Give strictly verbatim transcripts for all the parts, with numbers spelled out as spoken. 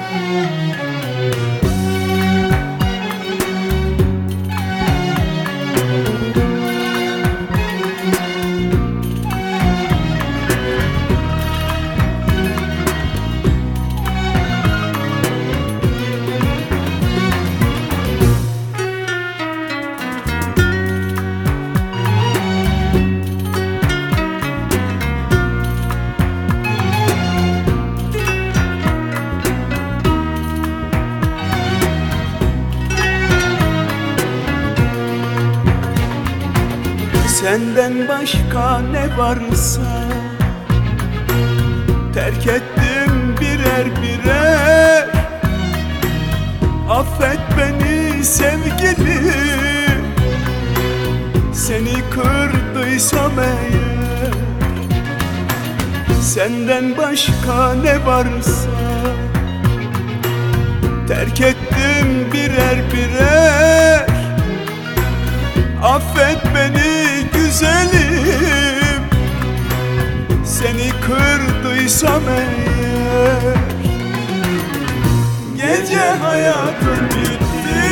Senden başka ne varsa terk ettim birer birer. Affet beni sevgilim, seni kırdıysam eğer. Senden başka ne varsa terk ettim birer birer. Affet beni güzelim, seni kırdıysam eğer. Gece hayatım bitti,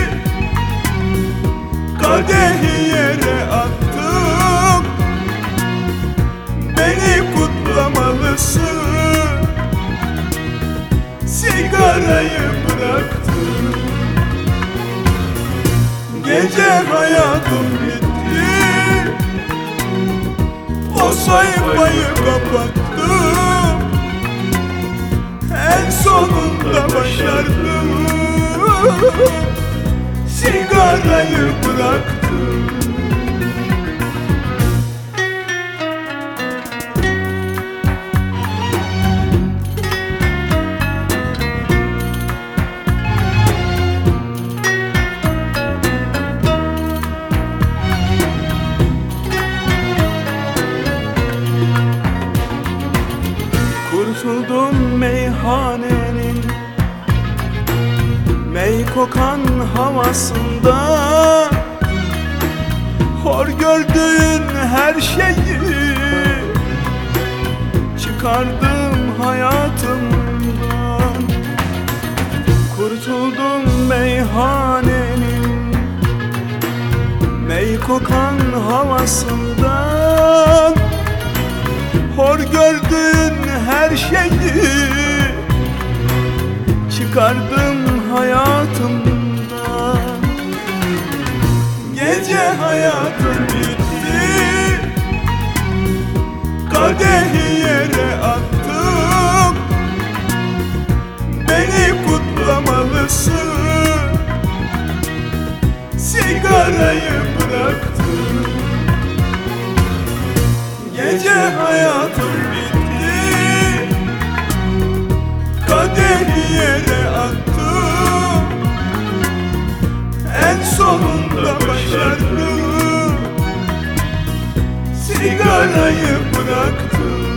kadehi yere attım. Beni kutlamalısın, sigarayı bıraktım. Gece hayatım bitti, o sayfayı kapattım. En sonunda başardım, sigarayı bıraktım. Kurtuldum meyhanenin mey kokan havasında. Hor gördüğün her şeyi çıkardım hayatımdan. Kurtuldum meyhanenin mey kokan havasından. Hor gördüğün her şeyi çıkardım hayatımdan. Gece hayatım bitti, kadehi yere attım. Beni kutlamalısın, sigarayı bıraktım. Gece hayatım bitti, kadehi yere attım. En sonunda başardım, sigarayı bıraktım.